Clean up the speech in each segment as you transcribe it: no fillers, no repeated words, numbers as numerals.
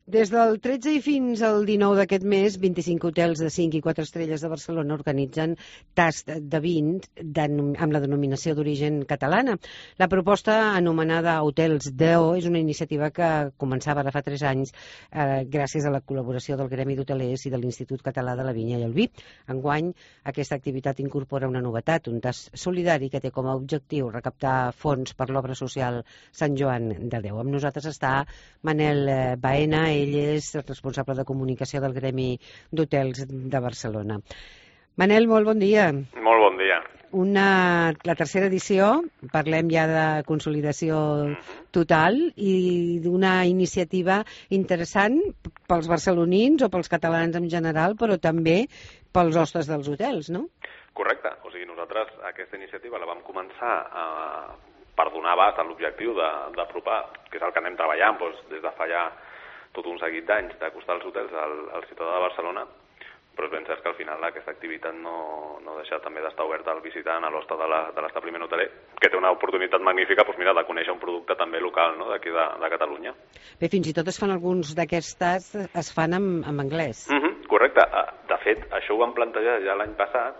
Des del 13 i fins al 19 d'aquest mes, 25 hotels de 5 i 4 estrelles de Barcelona organitzen tast de vins amb la denominació d'origen catalana. La proposta, anomenada Hotels DO, és una iniciativa que començava ara fa 3 anys gràcies a la col·laboració del Gremi d'Hotelers i de l'Institut Català de la Vinya i el Vi. Enguany, aquesta activitat incorpora una novetat, un tast solidari que té com a objectiu recaptar fons per l'obra social Sant Joan de Déu. Amb nosaltres està Manel Baena, ell és el responsable de comunicació del Gremi d'Hotels de Barcelona. Manel, molt bon dia. Molt bon dia. La tercera edició, parlem ja de consolidació total i d'una iniciativa interessant pels barcelonins o pels catalans en general, però també pels hostes dels hotels, no? Correcte. O sigui, nosaltres aquesta iniciativa la vam començar per donar abast a l'objectiu d'apropar, que és el que anem treballant des de fa ja tot un seguit d'anys, d'acostar els hotels al ciutadà de Barcelona, però és ben cert que al final aquesta activitat no deixa també d'estar oberta al visitant, a l'hoste de l'establiment hoteler, que té una oportunitat magnífica de conèixer un producte també local d'aquí de Catalunya. Bé, fins i tot es fan alguns d'aquestes, es fan en anglès. Correcte. De fet, això ho vam plantejar ja l'any passat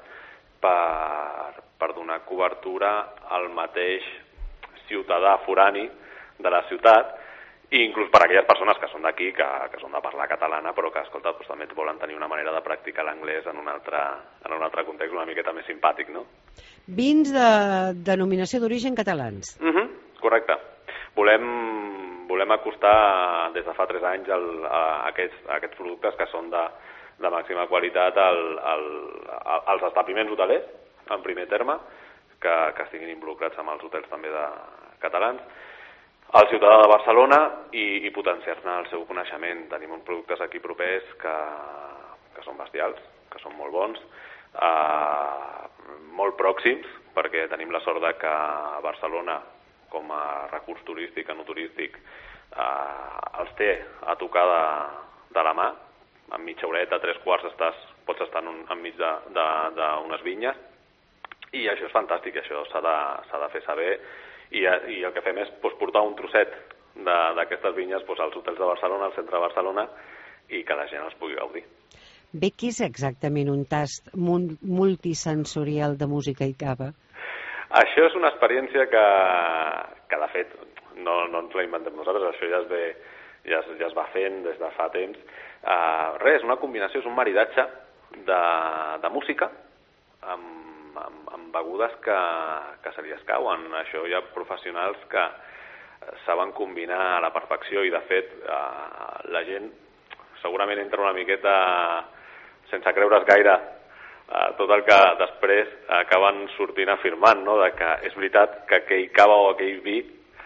per donar cobertura al mateix ciutadà forani de la ciutat, i inclús per a aquelles persones que són d'aquí, que són de parlar catalana, però que, escolta, també volen tenir una manera de practicar l'anglès en un altre context una miqueta més simpàtic, no? Vins de denominació d'origen catalans. Correcte. Volem acostar des de fa 3 anys aquests productes que són de màxima qualitat als establiments hotelers, en primer terme, que estiguin involucrats amb els hotels també catalans, al ciutadà de Barcelona i potenciar-ne el seu coneixement. Tenim uns productes aquí propers que són bestials, que són molt bons, molt pròxims, perquè tenim la sort de que Barcelona, com a recurs turístic, enoturístic, els té a tocar de la mà. En mitja horeta, 3/4, pots estar enmig d'unes vinyes, i això és fantàstic, això s'ha de fer saber. I el que fem és portar un trosset d'aquestes vinyes als hotels de Barcelona, al centre de Barcelona, i que la gent els pugui gaudir. Bé, què és exactament un tast multisensorial de música i cava? Això és una experiència que de fet, no ens la inventem nosaltres, això ja es va fent des de fa temps. És una combinació, és un maridatge de música amb begudes que se li escauen. Això hi ha professionals que saben combinar a la perfecció i, de fet, la gent segurament entra una miqueta sense creure's gaire tot el que després acaben sortint afirmant, no? De que és veritat que aquell cava o aquell vi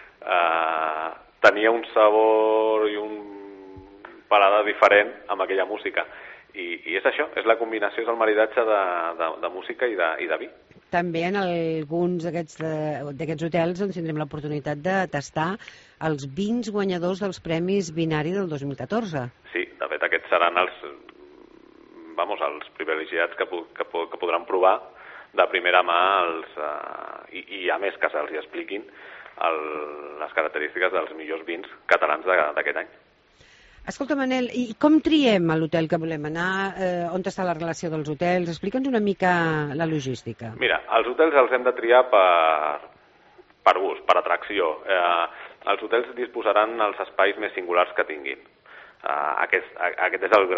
tenia un sabor i un paladar diferent amb aquella música. I és això, és la combinació, és el maridatge de música i de vi. També en alguns d'aquests hotels doncs, tindrem l'oportunitat de tastar els vins guanyadors dels Premis Vinari del 2014. Sí, de fet aquests seran els privilegiats que podran provar de primera mà i a més que se'ls expliquin les característiques dels millors vins catalans d'aquest any. Escolta, Manel, i com triem a l'hotel que volem anar? On està la relació dels hotels? Explica'ns una mica la logística. Mira, els hotels els hem de triar per gust, per atracció. Els hotels disposaran els espais més singulars que tinguin. Aquest és el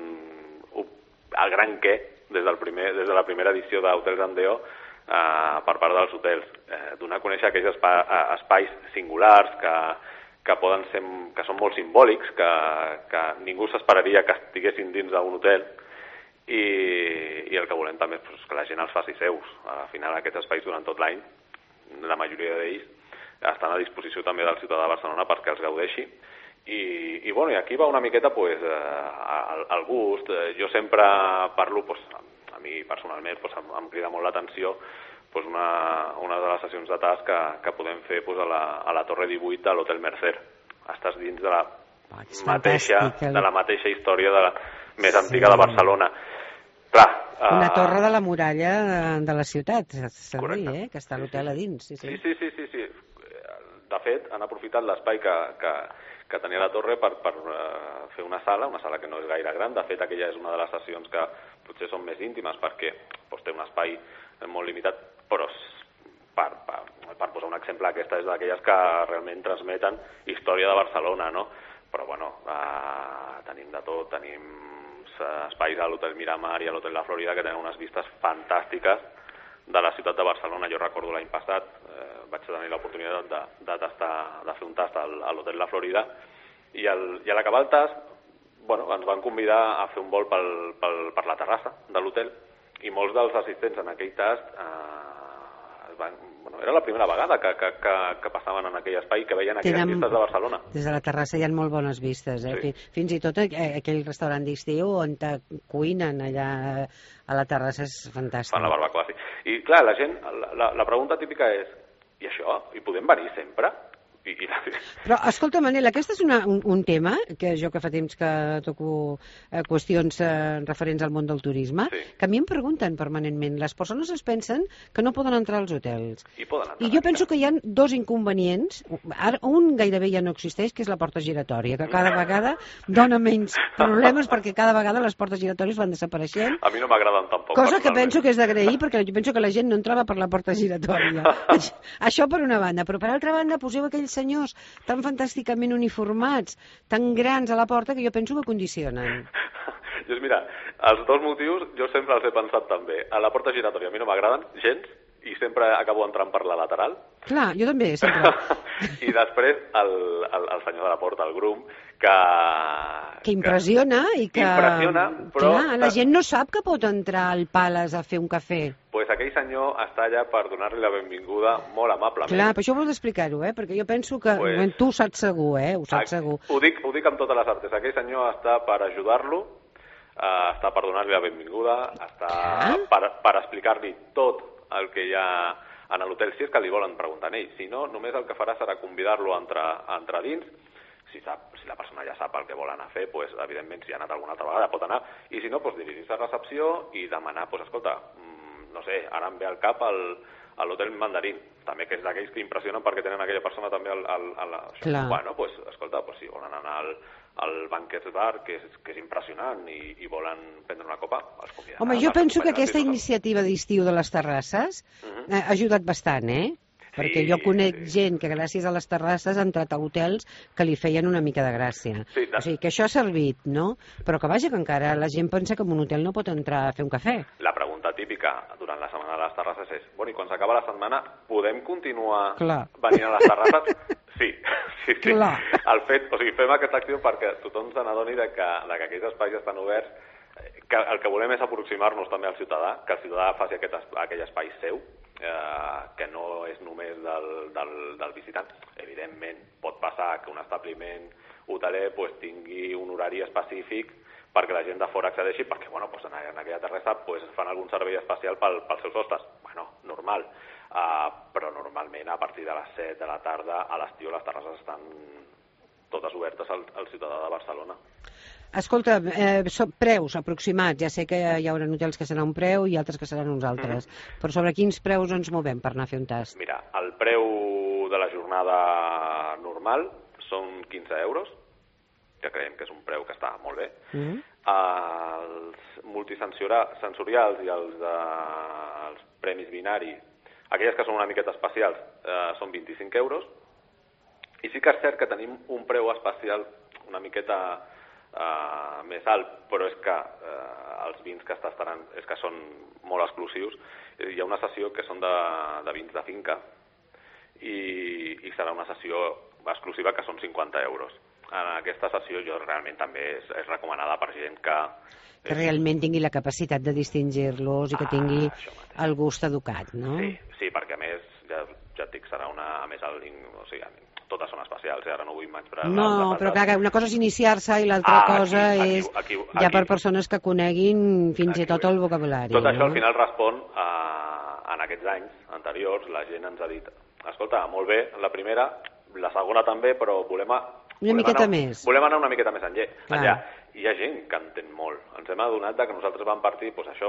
gran què des de la primera edició d'Hotels amb DO per part dels hotels. Donar a conèixer aquells espais singulars que són molt simbòlics, que ningú s'esperaria que estiguessin dins d'un hotel, i el que volem també és que la gent els faci seus. Al final aquests espais durant tot l'any, la majoria d'ells, estan a disposició també del ciutadà de Barcelona perquè els gaudeixi. I aquí va una miqueta el gust. Jo sempre parlo, a mi personalment em crida molt l'atenció una de les sessions de tast que podem fer a la Torre 18 de l'Hotel Mercer. Estàs dins de la mateixa història més antiga de Barcelona. Una torre de la muralla de la ciutat, s'ha de dir, que està l'hotel a dins. Sí. De fet, han aprofitat l'espai que tenia la torre per fer una sala que no és gaire gran. De fet, aquella és una de les sessions que potser són més íntimes perquè té un espai molt limitat, però per posar un exemple, aquesta és d'aquelles que realment transmeten història de Barcelona, no? Però bueno, tenim de tot, tenim espais a l'Hotel Miramar i a l'Hotel La Florida que tenen unes vistes fantàstiques de la ciutat de Barcelona. Jo recordo l'any passat, vaig tenir l'oportunitat de fer un tast a l'Hotel La Florida i a l'acabar el tast ens van convidar a fer un vol per la terrassa de l'hotel i molts dels assistents en aquell tast era la primera vegada que passaven en aquell espai que veien aquelles vistes de Barcelona. Des de la terrassa hi ha molt bones vistes, eh? Sí. Fins i tot aquell restaurant d'estiu on cuinen allà a la terrassa és fantàstic. Fan la barbacoa, sí. I clar, la gent, la pregunta típica és, i això? Hi podem venir sempre? Però, escolta, Manel, aquest és un tema que jo que fa temps que toco qüestions referents al món del turisme, sí, que a mi em pregunten permanentment. Les persones es pensen que no poden entrar als hotels. I jo penso que hi ha dos inconvenients. Un gairebé ja no existeix, que és la porta giratòria, que cada vegada dona menys problemes perquè cada vegada les portes giratòries van desapareixent. A mi no m'agraden tampoc. Cosa que penso que és d'agrair, perquè jo penso que la gent no entrava per la porta giratòria. Això per una banda. Però per altra banda poseu aquells senyors tan fantàsticament uniformats, tan grans a la porta, que jo penso que condicionen. Doncs mira, els dos motius jo sempre els he pensat també. A la porta giratòria a mi no m'agraden gens i sempre acabo entrant per la lateral. Clar, jo també, sempre. I després el senyor de la porta, el grum, que impressiona i que... Impressiona, però... Clar, la gent no sap que pot entrar al Palace a fer un cafè. Pues aquell senyor està allà per donar-li la benvinguda molt amablement. Clar, però això vols explicar-ho, perquè jo penso que... tu ho saps segur, ho saps segur. Ho dic amb totes les artes. Aquell senyor està per ajudar-lo, està per donar-li la benvinguda, està per explicar-li tot el que hi ha en l'hotel, si és que li volen preguntar a ell. Si no, només el que farà serà convidar-lo a entrar dins. Si la persona ja sap el que vol anar a fer, evidentment, si ha anat alguna altra vegada pot anar. I si no, dirigir-se a recepció i demanar, escolta, no sé, ara em ve al cap a l'hotel Mandarín, també que és d'aquells que impressionen perquè tenen aquella persona també bueno, escolta, si volen anar al Banquets Bar, que és impressionant, i volen prendre una copa, els conviden. Home, jo penso que aquesta iniciativa d'estiu de les terrasses ha ajudat bastant, perquè jo conec gent que gràcies a les terrasses ha entrat a hotels que li feien una mica de gràcia. O sigui, que això ha servit, no? Però que vaja, que encara la gent pensa que en un hotel no pot entrar a fer un cafè. La pregunta típica durant la setmana de les terrasses és, i quan s'acaba la setmana, podem continuar venint a les terrasses? Sí. Clar. Fem aquesta acció perquè tothom se n'adoni que aquells espais estan oberts, que el que volem és aproximar-nos també al ciutadà, que el ciutadà faci aquell espai seu, que no és només del visitant. Evidentment, pot passar que un establiment hoteler tingui un horari específic perquè la gent de fora accedeixi, perquè en aquella terrassa fan algun servei especial pels seus hostes. Normal. Però normalment a partir de les 7 de la tarda a l'estiu les terrasses estan totes obertes al ciutadà de Barcelona. Escolta, preus aproximats. Ja sé que hi haurà hotels que serà un preu i altres que seran uns altres. Però sobre quins preus ens movem per anar a fer un tast? Mira, el preu de la jornada normal són 15 euros, que creiem que és un preu que està molt bé. Els multisensorials i els premis binaris, aquelles que són una miqueta especials, són 25 euros. I sí que és cert que tenim un preu especial una miqueta més alt, però és que els vins que estaran és que són molt exclusius. Hi ha una sessió que són de vins de finca i serà una sessió exclusiva que són 50 euros. En aquesta sessió realment també és recomanada per gent que realment tingui la capacitat de distingir-los i que tingui el gust educat, no? Sí, perquè a més, ja et dic, serà a més totes són especials, ara no vull menysprear. No, però clar, una cosa és iniciar-se i l'altra cosa és ja per persones que coneguin fins i tot el vocabulari. Tot això al final respon en aquests anys anteriors, la gent ens ha dit, escolta, molt bé, la primera, la segona també, però volem anar una miqueta més enllà. Hi ha gent que entén molt. Ens hem adonat que nosaltres vam partir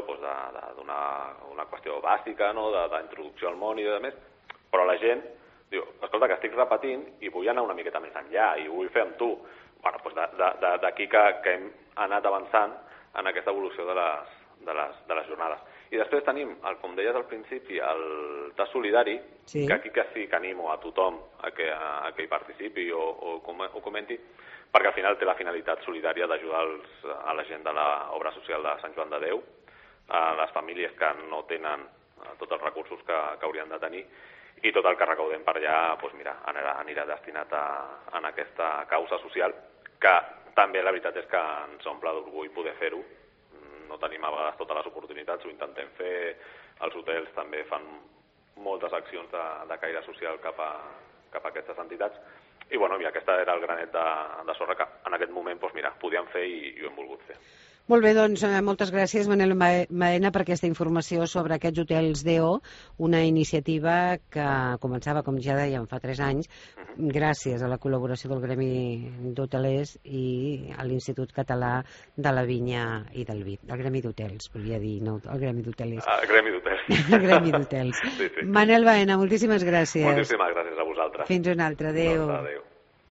d'una qüestió bàsica, d'introducció al món i de més, però la gent diu, escolta, que estic repetint i vull anar una miqueta més enllà i ho vull fer amb tu. d'aquí que hem anat avançant en aquesta evolució de les jornades. I després tenim, com deies al principi, el tast solidari, que aquí que sí que animo a tothom a que hi participi o comenti, perquè al final té la finalitat solidària d'ajudar a la gent de l'obra social de Sant Joan de Déu, a les famílies que no tenen tots els recursos que haurien de tenir, i tot el que recaudem per allà anirà destinat a aquesta causa social, que també la veritat és que ens omple d'orgull poder fer-ho. No tenim a vegades totes les oportunitats, ho intentem fer, els hotels també fan moltes accions de caire social cap a aquestes entitats, i aquest era el granet de sorra que en aquest moment podíem fer i ho hem volgut fer. Molt bé, doncs moltes gràcies, Manel Maena, per aquesta informació sobre aquests hotels DO, una iniciativa que començava, com ja dèiem, fa 3 anys, gràcies a la col·laboració del Gremi d'Hotelers i a l'Institut Català de la Vinya i del Vi. El Gremi d'Hotels, volia dir, no el Gremi d'Hotelers. El Gremi d'Hotels. El Gremi d'Hotels. Sí. Manel Maena, moltíssimes gràcies. Moltíssimes gràcies a vosaltres. Fins una altra. Adéu. Adéu.